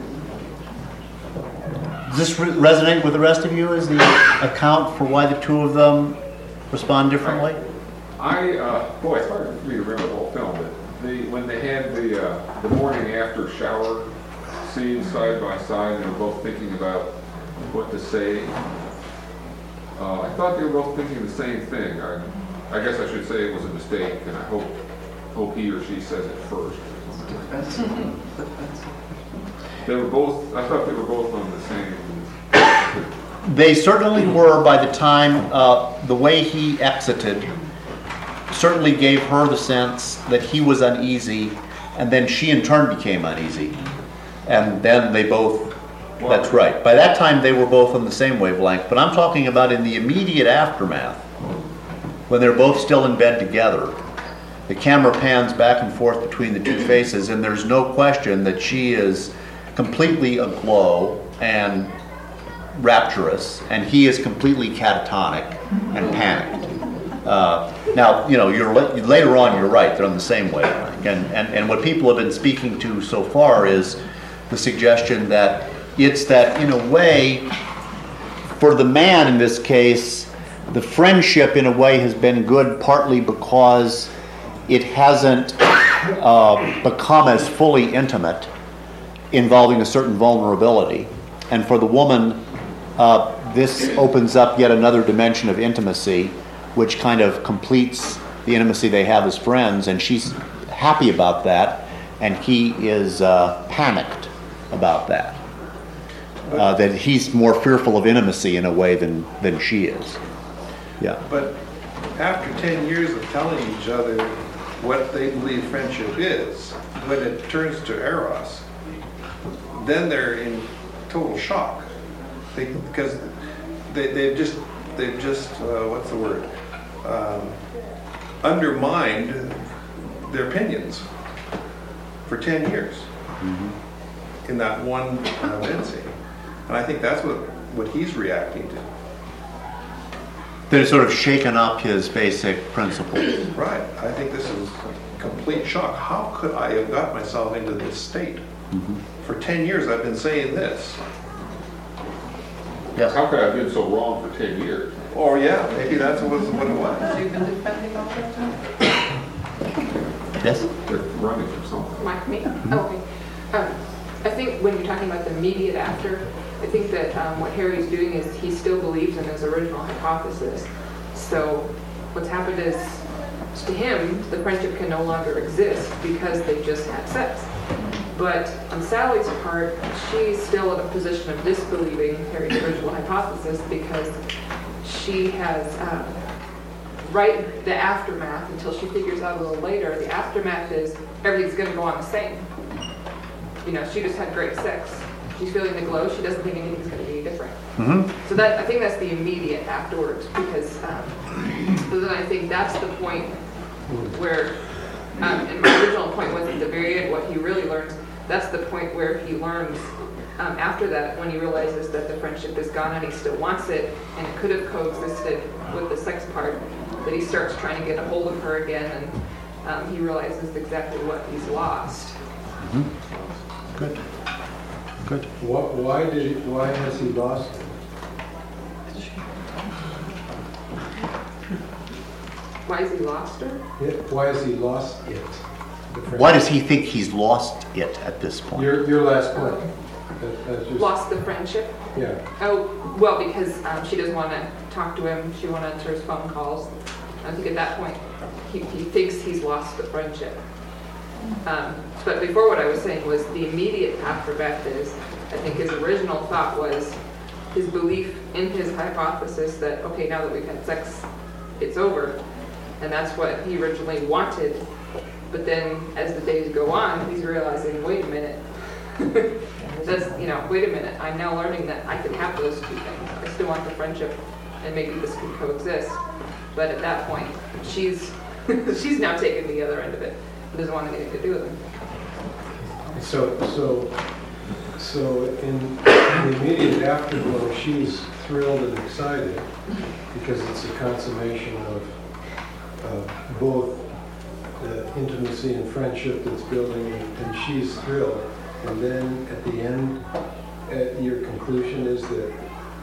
Does this re- resonate with the rest of you as the account for why the two of them respond differently? I, uh, boy, it's hard for me to remember the whole film, but the, when they had the, uh, the morning after shower scene side by side, and they were both thinking about what to say, uh, I thought they were both thinking the same thing. I, I guess I should say it was a mistake, and I hope, hope he or she says it first. They were both, I thought they were both on the same. They certainly were by the time uh, the way he exited certainly gave her the sense that he was uneasy, and then she in turn became uneasy. And then they both, that's right. By that time, they were both on the same wavelength, but I'm talking about in the immediate aftermath, when they're both still in bed together. The camera pans back and forth between the two faces, and there's no question that she is completely aglow and rapturous, and he is completely catatonic and panicked. Uh, now, you know, you're later on, you're right, they're on the same wavelength. And, and, and what people have been speaking to so far is the suggestion that it's that, in a way, for the man in this case, the friendship in a way has been good partly because it hasn't uh, become as fully intimate, involving a certain vulnerability. And for the woman, uh, this opens up yet another dimension of intimacy, which kind of completes the intimacy they have as friends, and she's happy about that, and he is uh, panicked about that. Uh, that he's more fearful of intimacy in a way than, than she is. Yeah. But after ten years of telling each other what they believe friendship is, when it turns to eros, then they're in total shock. They, because they, they've just, they've just uh, what's the word, um, undermined their opinions for ten years mm-hmm. in that one uh, event scene. And I think that's what, what he's reacting to. That it's sort of shaken up his basic principles. Right. I think this is a complete shock. How could I have got myself into this state? Mm-hmm. For ten years I've been saying this. Yes. How could I have been so wrong for ten years? Oh yeah, maybe that's what, what it was. You've been defending all that time? Yes? They're running from something. Mike, me? Oh, okay. Um, I think when you're talking about the immediate after, I think that um, what Harry's doing is he still believes in his original hypothesis. So what's happened is, to him, the friendship can no longer exist because they just had sex. But on Sally's part, she's still in a position of disbelieving Harry's original hypothesis because she has, um, right, the aftermath, until she figures out a little later, the aftermath is everything's going to go on the same. You know, she just had great sex. She's feeling the glow. She doesn't think anything's going to be any different. Mm-hmm. So that I think that's the immediate afterwards, because um, so then I think that's the point where, um, and my original point was at the very end, what he really learns. That's the point where he learns um, after that, when he realizes that the friendship is gone and he still wants it, and it could have coexisted with the sex part, that he starts trying to get a hold of her again, and um, he realizes exactly what he's lost. Mm-hmm. Good. Good. What, why did he, why has he lost it? Why has he lost her? Yeah, why has he lost it? Why does he think he's lost it at this point? Your, your last point. That, that's just, Lost the friendship? Yeah. Oh, well, because um, she doesn't want to talk to him. She won't answer his phone calls. I think at that point, he, he thinks he's lost the friendship. Um, but before, what I was saying was the immediate aftermath is, I think his original thought was his belief in his hypothesis that, okay, now that we've had sex, it's over. And that's what he originally wanted. But then as the days go on, he's realizing, wait a minute. That's, you know, wait a minute. I'm now learning that I can have those two things. I still want the friendship, and maybe this can coexist. But at that point, she's she's now taken the other end of it. Doesn't want anything to do with him. So, so, so in, in the immediate afterglow, she's thrilled and excited because it's a consummation of, of both the intimacy and friendship that's building, and she's thrilled. And then at the end, uh, your conclusion is that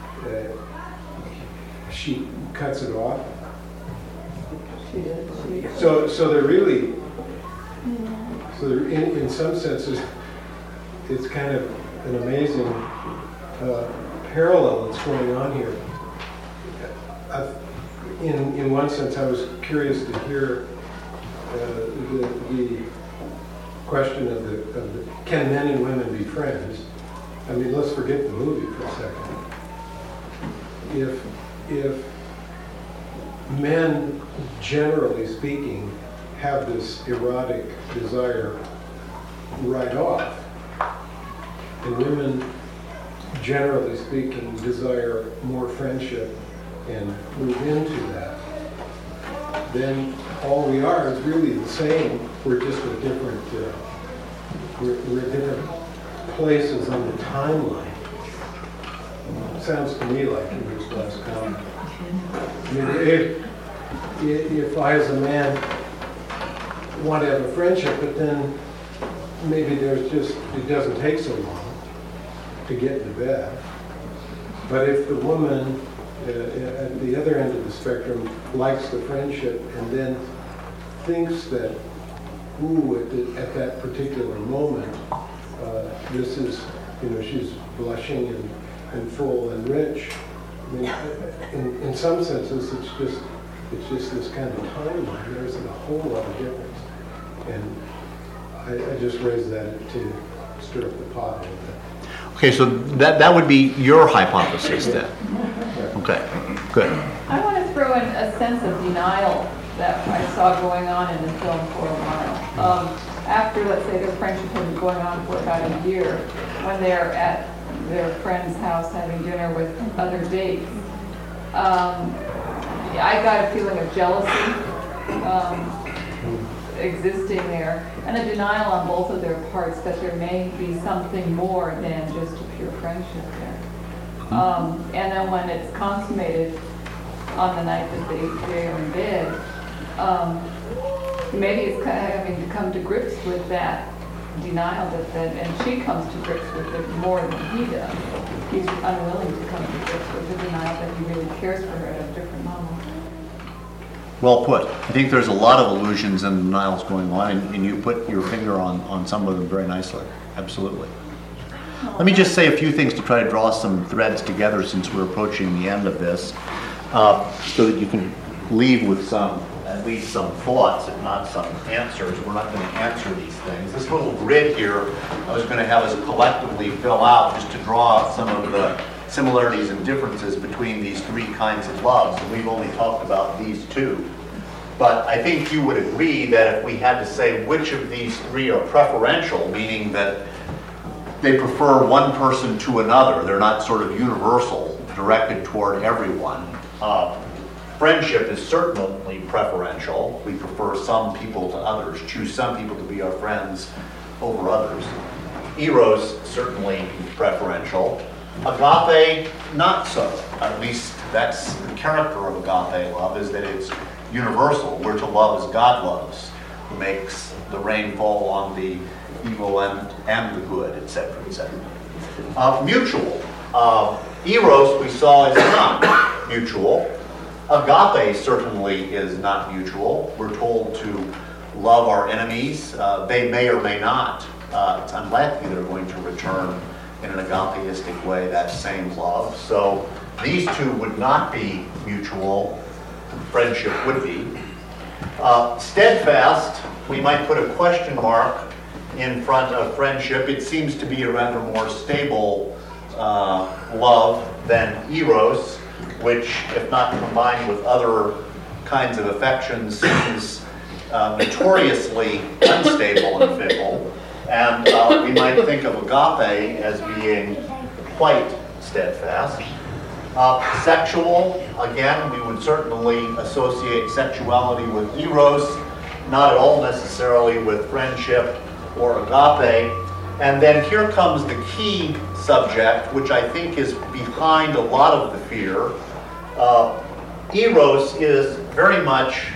uh, she cuts it off. She did. She did. So, so they're really. So in, in some senses, it's kind of an amazing uh, parallel that's going on here. I've, in, in one sense, I was curious to hear uh, the, the question of the, of the, can men and women be friends? I mean, let's forget the movie for a second. If, if men, generally speaking, have this erotic desire right off. And women, generally speaking, desire more friendship and move into that. Then all we are is really the same. We're just at different, uh, we're, we're at different places on the timeline. Sounds to me like it was last comment. I mean, if, if I as a man want to have a friendship, but then maybe there's just, it doesn't take so long to get into bed. But if the woman uh, at the other end of the spectrum likes the friendship and then thinks that, ooh, at, the, at that particular moment, uh, this is, you know, she's blushing and, and full and rich. I mean, in, in some senses, it's just, it's just this kind of timeline. There isn't a whole lot of difference. And I, I just raised that to stir up the pot a little bit. Okay, so that, that would be your hypothesis then? Okay, good. I want to throw in a sense of denial that I saw going on in the film for a while. Um, after, let's say, their friendship had been going on for about a year, when they're at their friend's house having dinner with other dates, um, I got a feeling of jealousy um, existing there, and a denial on both of their parts that there may be something more than just a pure friendship there. Um, and then when it's consummated on the night that they, they are in bed, um, maybe it's kind of having to come to grips with that denial that, that, and she comes to grips with it more than he does. He's unwilling to come to grips with the denial that he really cares for her at a different level. Well put. I think there's a lot of illusions and denials going on, and, and you put your finger on, on some of them very nicely. Absolutely. Let me just say a few things to try to draw some threads together since we're approaching the end of this, uh, so that you can leave with some, at least some thoughts, if not some answers. We're not going to answer these things. This little grid here, I was going to have us collectively fill out just to draw out some of the similarities and differences between these three kinds of loves, and we've only talked about these two. But I think you would agree that if we had to say which of these three are preferential, meaning that they prefer one person to another, they're not sort of universal, directed toward everyone. Uh, friendship is certainly preferential. We prefer some people to others, choose some people to be our friends over others. Eros, certainly preferential. Agape, not so. At least that's the character of agape love, is that it's universal. We're to love as God loves, who makes the rain fall on the evil and, and the good, et cetera, et cetera. Uh, mutual. Uh, Eros, we saw, is not mutual. Agape certainly is not mutual. We're told to love our enemies. Uh, they may or may not. Uh, it's unlikely they're going to return in an agapeistic way that same love. So these two would not be mutual. Friendship would be. Uh, steadfast, we might put a question mark in front of friendship. It seems to be a rather more stable uh, love than Eros, which, if not combined with other kinds of affections, seems uh, notoriously unstable and fickle. And uh, we might think of agape as being quite steadfast. Uh, sexual, again, we would certainly associate sexuality with Eros, not at all necessarily with friendship or agape. And then here comes the key subject, which I think is behind a lot of the fear. Uh, Eros is very much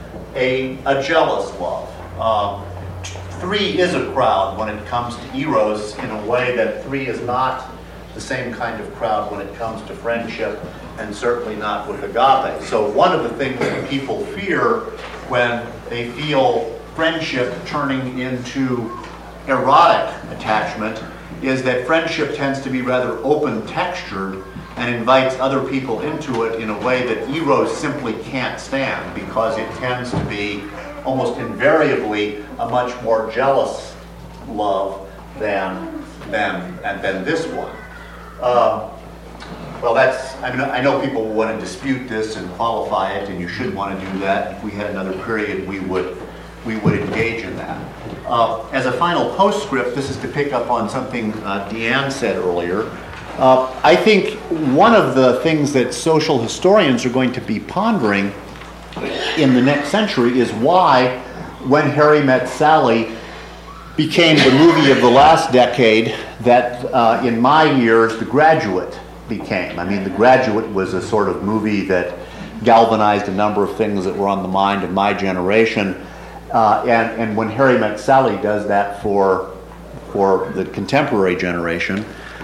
a, a jealous love. Um, Three is a crowd when it comes to Eros, in a way that three is not the same kind of crowd when it comes to friendship, and certainly not with agape. So one of the things that people fear when they feel friendship turning into erotic attachment is that friendship tends to be rather open-textured and invites other people into it in a way that Eros simply can't stand, because it tends to be almost invariably a much more jealous love than, than, and than this one. Uh, Well, that's, I mean, I know people want to dispute this and qualify it, and you should want to do that. If we had another period, we would, we would engage in that. Uh, as a final postscript, this is to pick up on something uh, Deanne said earlier. Uh, I think one of the things that social historians are going to be pondering in the next century is why When Harry Met Sally became the movie of the last decade that uh, in my years The Graduate became. I mean, The Graduate was a sort of movie that galvanized a number of things that were on the mind of my generation. Uh, and, and When Harry Met Sally does that for, for the contemporary generation.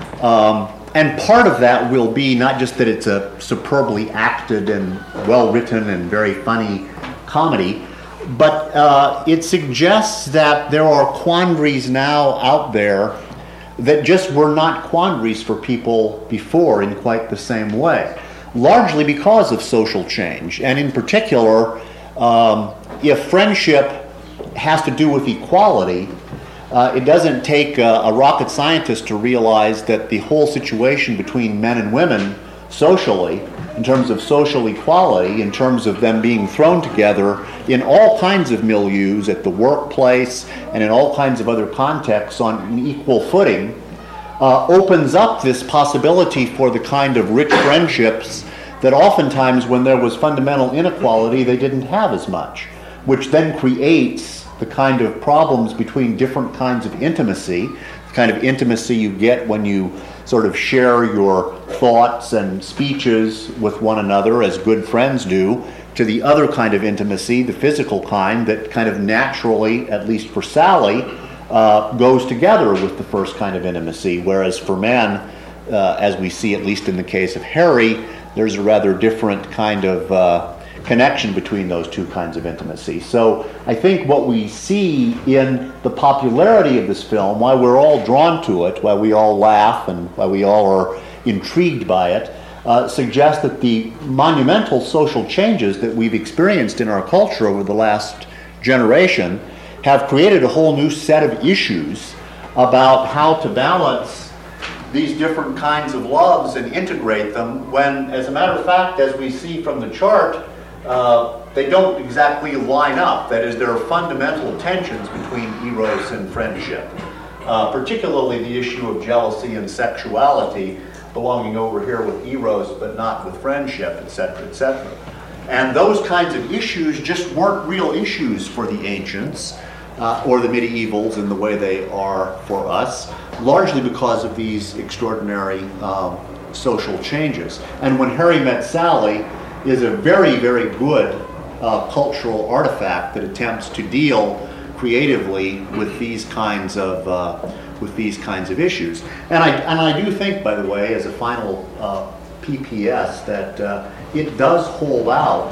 Um, and part of that will be not just that it's a superbly acted and well-written and very funny comedy, but uh, it suggests that there are quandaries now out there that just were not quandaries for people before in quite the same way, largely because of social change. And in particular, um, if friendship has to do with equality, uh, it doesn't take a, a rocket scientist to realize that the whole situation between men and women socially, in terms of social equality, in terms of them being thrown together in all kinds of milieus, at the workplace and in all kinds of other contexts on an equal footing, uh, opens up this possibility for the kind of rich friendships that oftentimes when there was fundamental inequality they didn't have as much, which then creates the kind of problems between different kinds of intimacy, the kind of intimacy you get when you sort of share your thoughts and speeches with one another as good friends do, to the other kind of intimacy, the physical kind, that kind of naturally, at least for Sally, uh, goes together with the first kind of intimacy, whereas for men, uh, as we see at least in the case of Harry, there's a rather different kind of uh, connection between those two kinds of intimacy. So I think what we see in the popularity of this film, why we're all drawn to it, why we all laugh and why we all are intrigued by it, uh, suggests that the monumental social changes that we've experienced in our culture over the last generation have created a whole new set of issues about how to balance these different kinds of loves and integrate them when, as a matter of fact, as we see from the chart, Uh, they don't exactly line up. That is, there are fundamental tensions between eros and friendship, uh, particularly the issue of jealousy and sexuality belonging over here with eros but not with friendship, et cetera, et cetera. And those kinds of issues just weren't real issues for the ancients uh, or the medievals in the way they are for us, largely because of these extraordinary um, social changes. And When Harry Met Sally is a very, very good uh, cultural artifact that attempts to deal creatively with these kinds of uh, with these kinds of issues. And I and I do think, by the way, as a final uh, P P S, that uh, it does hold out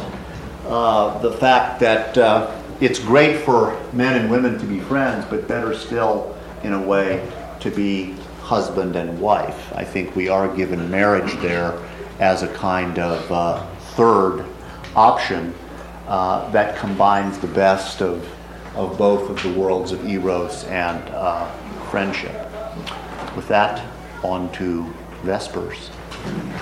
uh, the fact that uh, it's great for men and women to be friends, but better still, in a way, to be husband and wife. I think we are given marriage there as a kind of uh, third option uh, that combines the best of, of both of the worlds of eros and uh, friendship. With that, on to Vespers.